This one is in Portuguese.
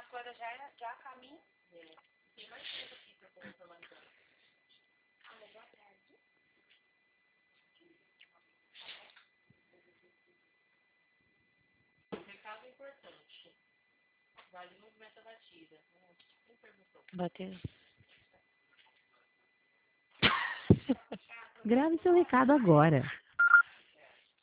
Agora já caminho. Tem mais tempo aqui pra poder formalizar. Boa tarde. Recado importante. Vale movimento da batida. Quem perguntou? Bateu. Grave seu recado agora.